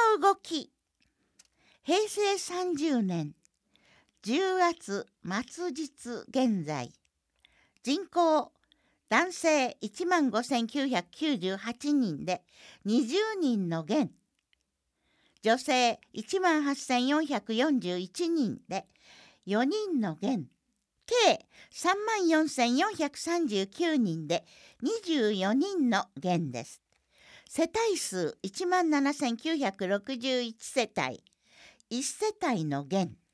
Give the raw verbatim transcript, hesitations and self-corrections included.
の動き。へいせいさんじゅうねんじゅうがつ末日現在、人口男性いちまんごせんきゅうひゃくきゅうじゅうはちにんでにじゅうにんの減、女性いちまんはっせんよんひゃくよんじゅういちにんでよにんの減、計さんまんよんせんよんひゃくさんじゅうきゅうにんでにじゅうよにんの減です。世帯数いちまんななせんきゅうひゃくろくじゅういちせたい、いち世帯の減。